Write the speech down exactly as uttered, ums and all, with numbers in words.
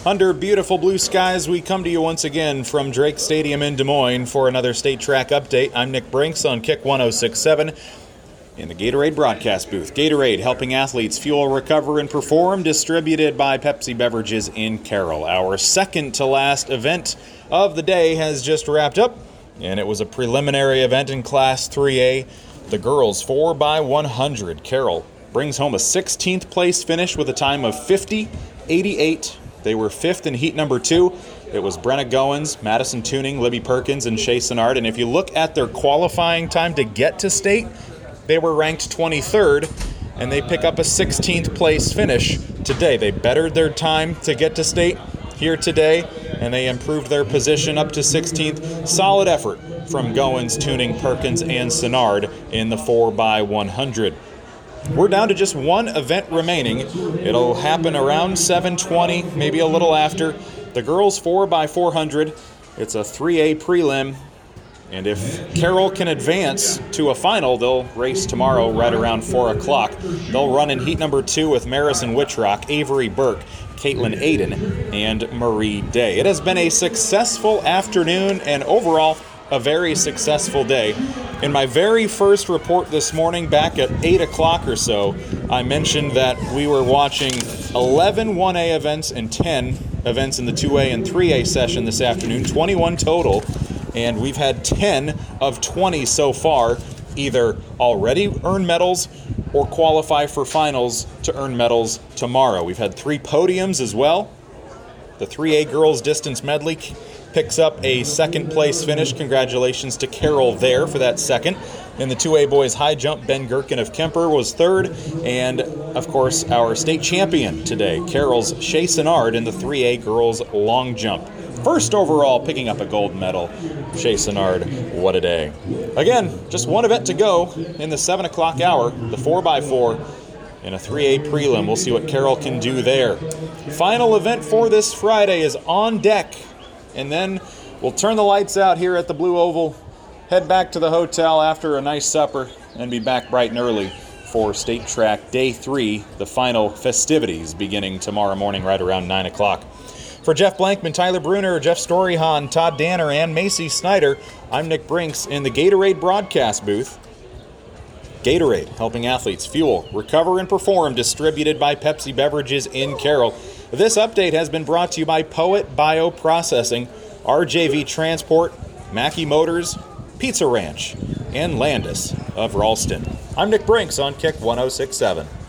Under beautiful blue skies, we come to you once again from Drake Stadium in Des Moines for another State Track update. I'm Nick Brinks on Kick one oh six point seven in the Gatorade broadcast booth. Gatorade, helping athletes fuel, recover, and perform, distributed by Pepsi Beverages in Carroll. Our second to last event of the day has just wrapped up, and it was a preliminary event in Class three A. The girls four by one hundred. Carroll brings home a sixteenth place finish with a time of fifty eighty-eight. They were fifth in heat number two. It was Brenna Goins, Madison Tuning, Libby Perkins, and Shea Sinnard. And if you look at their qualifying time to get to state, they were ranked twenty-third, and they pick up a sixteenth place finish today. They bettered their time to get to state here today, and they improved their position up to sixteenth. Solid effort from Goins, Tuning, Perkins, and Sinnard in the four by one hundred. We're down to just one event remaining. It'll happen around seven twenty, maybe a little after. The girls four by four hundred. It's a three A prelim. And if Carroll can advance to a final, they'll race tomorrow right around four o'clock. They'll run in heat number two with Marison Wittrock, Avery Burke, Caitlin Aiden, and Marie Day. It has been a successful afternoon and overall a very successful day. In my very first report this morning, back at eight o'clock or so, I mentioned that we were watching eleven one A events and ten events in the two A and three A session this afternoon, twenty-one total, and we've had ten of twenty so far either already earn medals or qualify for finals to earn medals tomorrow. We've had three podiums as well. The three A girls distance medley picks up a second place finish. Congratulations to Carroll there for that second. In the two A boys high jump, Ben Gherkin of Kemper was third. And, of course, our state champion today, Carroll's Shea Sinnard in the three A girls long jump. First overall picking up a gold medal. Shea Sinnard, what a day. Again, just one event to go in the seven o'clock hour, the four by four. In a three A prelim. We'll see what Carroll can do there. Final event for this Friday is on deck. And then we'll turn the lights out here at the Blue Oval, head back to the hotel after a nice supper, and be back bright and early for State Track Day three, the final festivities beginning tomorrow morning right around nine o'clock. For Jeff Blankman, Tyler Bruner, Jeff Storyhan, Todd Danner, and Macy Snyder, I'm Nick Brinks in the Gatorade broadcast booth. Gatorade, helping athletes fuel, recover, and perform, distributed by Pepsi Beverages in Carroll. This update has been brought to you by Poet Bioprocessing, R J V Transport, Mackey Motors, Pizza Ranch, and Landis of Ralston. I'm Nick Brinks on Kick one oh six point seven.